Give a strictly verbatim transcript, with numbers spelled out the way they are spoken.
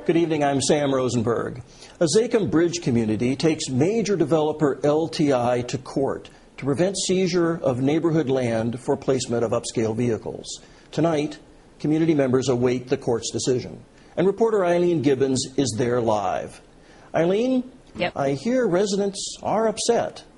Good evening, I'm Sam Rosenberg. A Zakim Bridge community takes major developer L T I to court to prevent seizure of neighborhood land for placement of upscale vehicles. Tonight, community members await the court's decision. And reporter Eileen Gibbons is there live. Eileen, yep. I hear residents are upset.